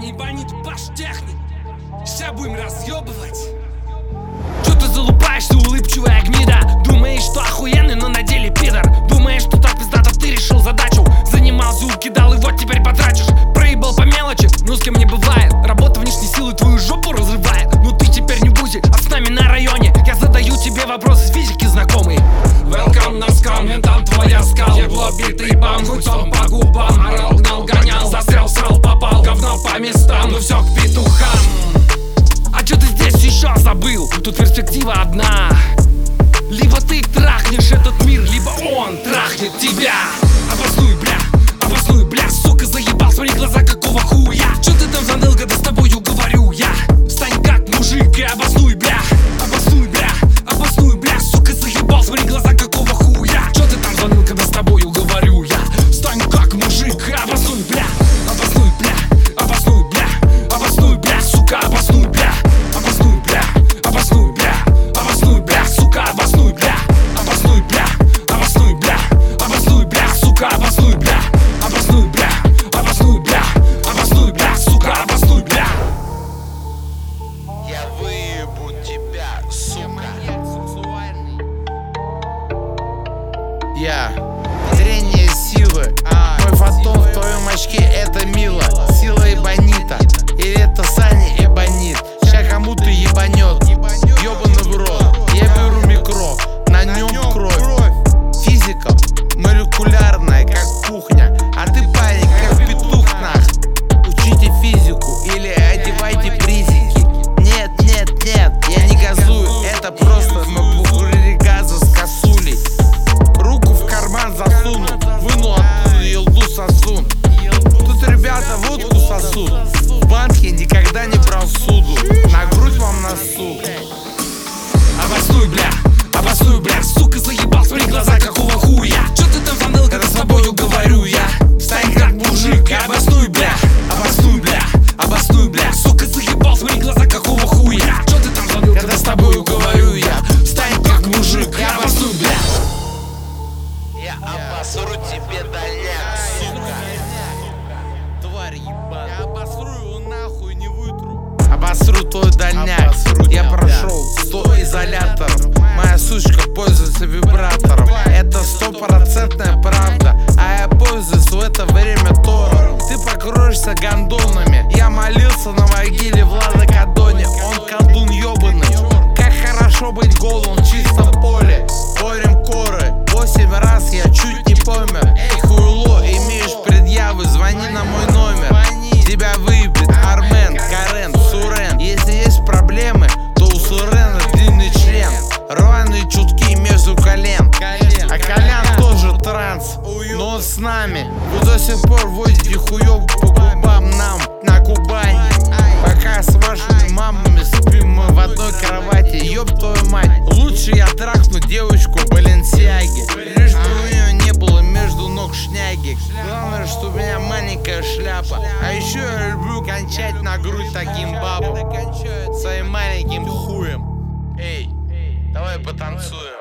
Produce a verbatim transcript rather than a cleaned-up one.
ебанит баш техник. Сейчас будем разъебывать. Чё ты залупаешься, улыбчивая гнида? Думаешь, что охуенный, но на деле пидор. Думаешь, что так пиздато ты решил задачу. Занимался, укидал и вот теперь потратишь. Проебал по мелочи, ну с кем не бывает. Работа внешней силы твою жопу разрывает. Ну ты теперь не бузи, а с нами на районе. Я задаю тебе вопросы физики знакомые. Welcome на скам, ментам твоя скал. Ебло битый бам, гуцом по губам. Орал, гнал, гонял, застрял, срал, попал. Говно по местам, ну все к петухам. А чё ты здесь еще забыл? Тут перспектива одна. Либо ты трахнешь этот мир, либо он трахнет тебя. Обоснуй, бля, обоснуй, бля. Сука, заебал, смотри глаза, какого хуя. Чё ты там заныл, когда с тобою говорю я? Стань как мужик и обоснуй, бля. Обоснуй, бля, обоснуй, бля. Сука, заебал, смотри глаза, какого хуя. Чё ты там заныл, когда с тобою говорю я? Стань как мужик и обоснуй, бля. Обоснуй, бля, обоснуй, бля. Обоснуй, бля, сука, обоснуй, бля. Обоснуй, бля, обоснуй, бля. Обоснуй, бля, сука, обоснуй, бля. Обоснуй, бля, обоснуй, бля. Обоснуй, бля, сука, обоснуй, бля. Обоснуй, бля, обоснуй, бля. Обоснуй, бля, сука, обоснуй, бля. Я выебу тебя, сука. Я трение силы. Мой фотон в твоем очке, это мило. Сила эбонита. Или это Саня эбонит. Ща кому-то ебанет. Ёбаный в рот. Я беру микро, на нем кровь. Физика молекулярная, как кухня. А ты парень, как петух нах. Учите физику или одевайте призики. Нет, нет, нет, я не газую. Это просто мы бухали газа с косулей. Руку в карман засунул, вынул оттуда елду сосун. Тут ребята водку сосут. В банке никогда не брал суду. На грудь вам носу. Обоснуй, бля, обоснуй, бля. Сука, заебал, смотри глаза, какого хуя. Чё ты там заныл, когда с тобою говорю я? Стань как мужик и обоснуй, бля. Обоснуй, бля, обоснуй, бля. Сука, заебал, смотри глаза, какого хуя. Чё ты там заныл, когда с тобою говорю я? Стань как мужик и обоснуй, бля. Я обосру тебе дальняк, сука. Тварь ебаная. Я обосру его нахуй, не вытру. Обосру твой дальняк. Я прошел сто изоляторов. Моя сучка пользуется вибратором. Это стопроцентная правда. А я пользуюсь в это время тором. Ты покроешься гондонами. Я молился на могиле Влада Кадони. Он колдун ебаный. Как хорошо быть голым в чистом поле. Порем коры. Восемь раз я чуть не помер. Эй, хуйло, имеешь предъявы, звони на мой номер. Тебя выебет Армен, Карен, Сурен. Если есть проблемы, то у Сурена длинный член. Рваные чутки между колен. А Колян тоже транс, но он с нами. Вы до сих пор водите хуёвку по губам нам на Кубани. Пока с вашими мамами спим мы в одной кровати. Ёб твою мать, лучше я трахну девочку в Баленсиаге. Лишь бы у нее не было между ног шняги. Главное, что у меня маленькая шляпа. А еще я люблю кончать на грудь таким бабам своим маленьким хуем. Эй, давай потанцуем.